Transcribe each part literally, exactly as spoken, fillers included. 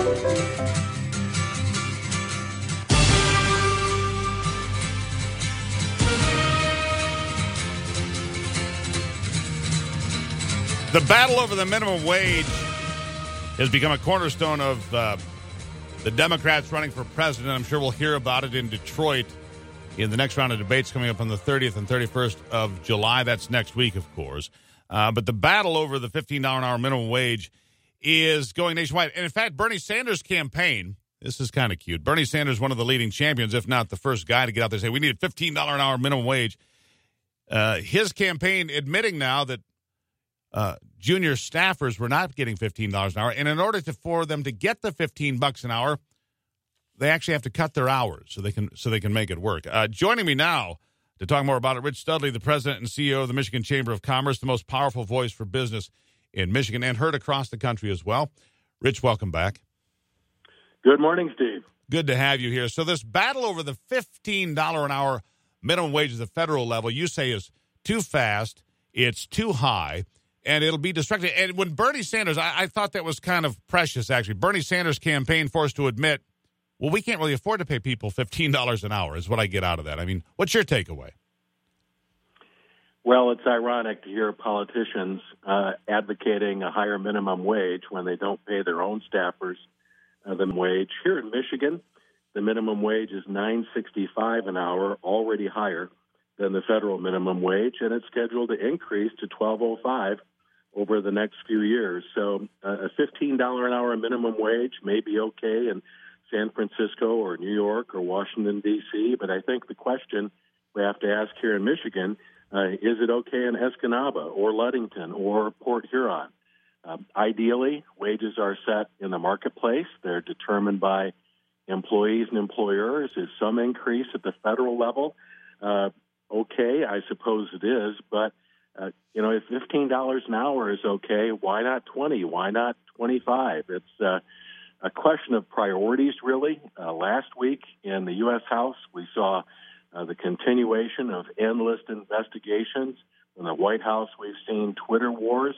The battle over the minimum wage has become a cornerstone of uh, the Democrats running for president. I'm sure we'll hear about it in Detroit in the next round of debates coming up on the thirtieth and thirty-first of July. That's next week, of course. Uh, but the battle over the fifteen dollars an hour minimum wage is going nationwide. And, in fact, Bernie Sanders' campaign, this is kind of cute. Bernie Sanders, one of the leading champions, if not the first guy to get out there and say, we need a fifteen dollars an hour minimum wage. Uh, his campaign admitting now that uh, junior staffers were not getting fifteen dollars an hour. And in order to, for them to get the fifteen bucks an hour, they actually have to cut their hours so they can so they can make it work. Uh, joining me now to talk more about it, Rich Studley, the president and C E O of the Michigan Chamber of Commerce, the most powerful voice for business in Michigan and heard across the country as well. Rich, welcome back. Good morning, Steve. Good to have you here. So this battle over the fifteen dollars an hour minimum wage at the federal level, you say is too fast, it's too high, and it'll be destructive. And when Bernie Sanders, I, I thought that was kind of precious, actually. Bernie Sanders' campaign forced to admit, well, we can't really afford to pay people fifteen dollars an hour is what I get out of that. I mean, what's your takeaway? Well, it's ironic to hear politicians uh, advocating a higher minimum wage when they don't pay their own staffers uh, the wage. Here in Michigan, the minimum wage is nine sixty-five an hour, already higher than the federal minimum wage, and it's scheduled to increase to twelve oh five over the next few years. So uh, a fifteen dollars an hour minimum wage may be okay in San Francisco or New York or Washington, D C, but I think the question we have to ask here in Michigan, uh, is it okay in Escanaba or Ludington or Port Huron? Uh, ideally, wages are set in the marketplace. They're determined by employees and employers. Is some increase at the federal level uh, okay? I suppose it is, but uh, you know, if fifteen dollars an hour is okay, why not twenty? Why not twenty-five? It's uh, a question of priorities, really. Uh, last week in the U S House, we saw uh, the continuation of endless investigations. In the White House, we've seen Twitter wars.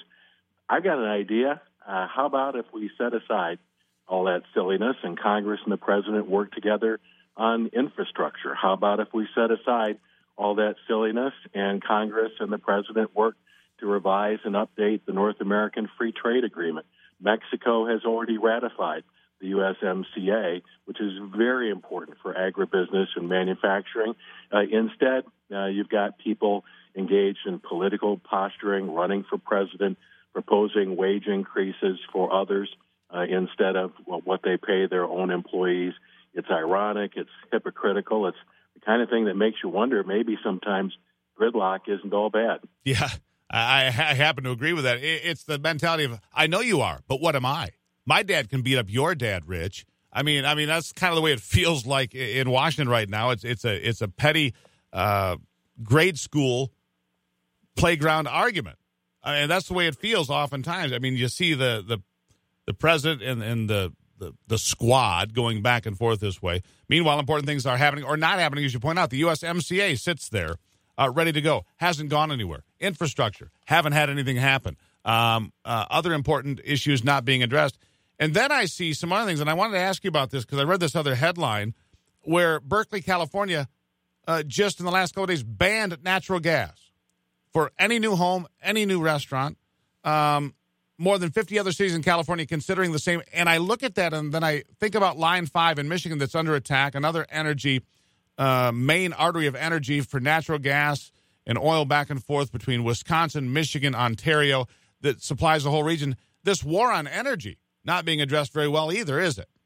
I got an idea. Uh, how about if we set aside all that silliness and Congress and the president work together on infrastructure? How about if we set aside all that silliness and Congress and the president work to revise and update the North American Free Trade Agreement? Mexico has already ratified the U S M C A, which is very important for agribusiness and manufacturing. Uh, instead, uh, you've got people engaged in political posturing, running for president, proposing wage increases for others uh, instead of well, what they pay their own employees. It's ironic. It's hypocritical. It's the kind of thing that makes you wonder maybe sometimes gridlock isn't all bad. Yeah. I, I happen to agree with that. It's the mentality of, I know you are, but what am I? My dad can beat up your dad, Rich. I mean, I mean that's kind of the way it feels like in Washington right now. It's it's a it's a petty uh, grade school playground argument. I mean, that's the way it feels oftentimes. I mean, you see the the, the president and, and the, the the squad going back and forth this way. Meanwhile, important things are happening or not happening, as you point out. The U S M C A sits there. Uh, ready to go. Hasn't gone anywhere. Infrastructure. Haven't had anything happen. Um, uh, other important issues not being addressed. And then I see some other things, and I wanted to ask you about this because I read this other headline where Berkeley, California, uh, just in the last couple of days banned natural gas for any new home, any new restaurant. Um, more than fifty other cities in California considering the same. And I look at that, and then I think about Line five in Michigan that's under attack, another energy Uh, main artery of energy for natural gas and oil back and forth between Wisconsin, Michigan, Ontario that supplies the whole region. This war on energy not being addressed very well either, is it?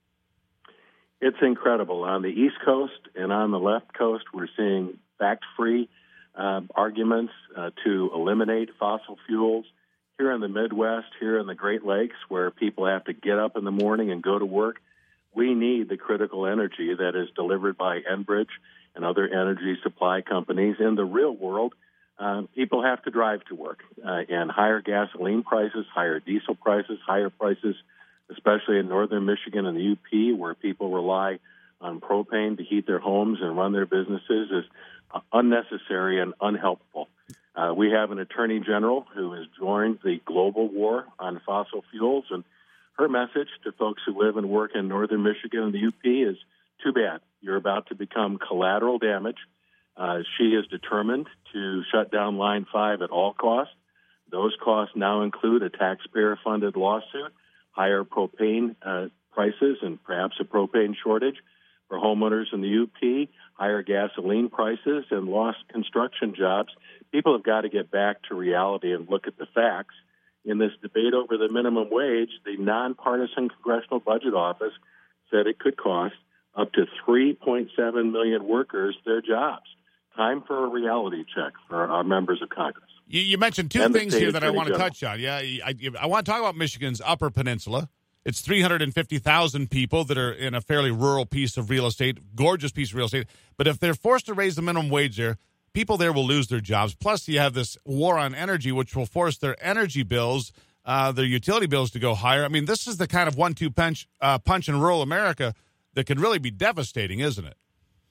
It's incredible. On the East Coast and on the left coast, we're seeing fact-free uh, arguments uh, to eliminate fossil fuels. Here in the Midwest, here in the Great Lakes, where people have to get up in the morning and go to work, we need the critical energy that is delivered by Enbridge and other energy supply companies. In the real world, uh, people have to drive to work, uh, and higher gasoline prices, higher diesel prices, higher prices, especially in northern Michigan and the U P, where people rely on propane to heat their homes and run their businesses, is uh, unnecessary and unhelpful. Uh, we have an attorney general who has joined the global war on fossil fuels, and her message to folks who live and work in northern Michigan and the U P is, too bad. You're about to become collateral damage. Uh, she is determined to shut down Line five at all costs. Those costs now include a taxpayer-funded lawsuit, higher propane uh, prices and perhaps a propane shortage for homeowners in the U P, higher gasoline prices, and lost construction jobs. People have got to get back to reality and look at the facts. In this debate over the minimum wage, the nonpartisan Congressional Budget Office said it could cost up to three point seven million workers their jobs. Time for a reality check for our members of Congress. You, you mentioned two and things here that I want to General. touch on. Yeah, I, I want to talk about Michigan's Upper Peninsula. It's three hundred fifty thousand people that are in a fairly rural piece of real estate, gorgeous piece of real estate. But if they're forced to raise the minimum wage there, people there will lose their jobs. Plus, you have this war on energy, which will force their energy bills, uh, their utility bills to go higher. I mean, this is the kind of one two punch, uh, punch in rural America that could really be devastating, isn't it?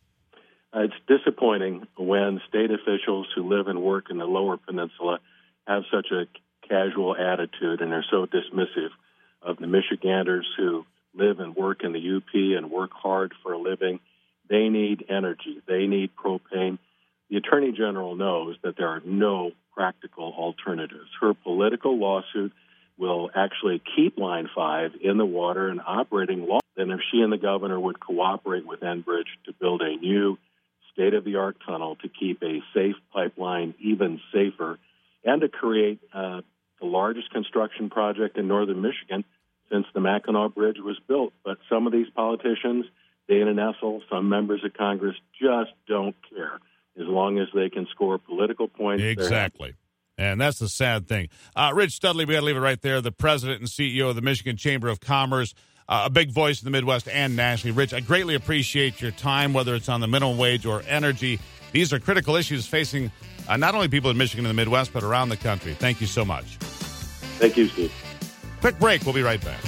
Uh, it's disappointing when state officials who live and work in the Lower Peninsula have such a casual attitude and are so dismissive of the Michiganders who live and work in the U P and work hard for a living. They need energy. They need propane. The Attorney General knows that there are no practical alternatives. Her political lawsuit will actually keep Line five in the water and operating longer than if she and the governor would cooperate with Enbridge to build a new state-of-the-art tunnel to keep a safe pipeline even safer and to create uh, the largest construction project in northern Michigan since the Mackinac Bridge was built. But some of these politicians, Dana Nessel, some members of Congress, just don't care as long as they can score political points. Exactly. And that's the sad thing. Uh, Rich Studley, we got to leave it right there, the president and C E O of the Michigan Chamber of Commerce, uh, a big voice in the Midwest and nationally. Rich, I greatly appreciate your time, whether it's on the minimum wage or energy. These are critical issues facing uh, not only people in Michigan and the Midwest, but around the country. Thank you so much. Thank you, Steve. Quick break. We'll be right back.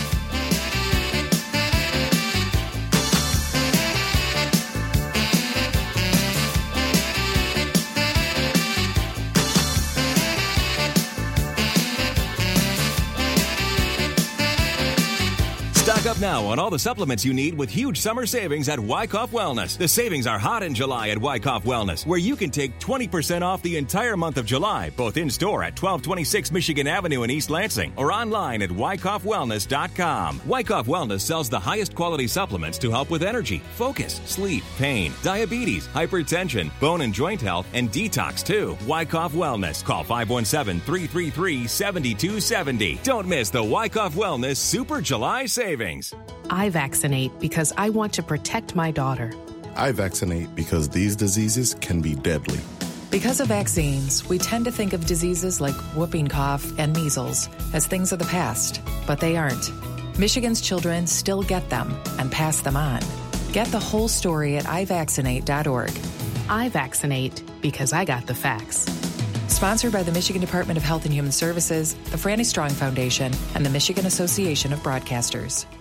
Stock up now on all the supplements you need with huge summer savings at Wyckoff Wellness. The savings are hot in July at Wyckoff Wellness, where you can take twenty percent off the entire month of July, both in-store at twelve twenty-six Michigan Avenue in East Lansing or online at wyckoff wellness dot com. Wyckoff Wellness sells the highest quality supplements to help with energy, focus, sleep, pain, diabetes, hypertension, bone and joint health, and detox too. Wyckoff Wellness. Call five one seven, three three three, seven two seven zero. Don't miss the Wyckoff Wellness Super July Savings. I vaccinate because I want to protect my daughter. I vaccinate because these diseases can be deadly. Because of vaccines, we tend to think of diseases like whooping cough and measles as things of the past, but they aren't. Michigan's children still get them and pass them on. Get the whole story at i vaccinate dot org. I vaccinate because I got the facts. Sponsored by the Michigan Department of Health and Human Services, the Franny Strong Foundation, and the Michigan Association of Broadcasters.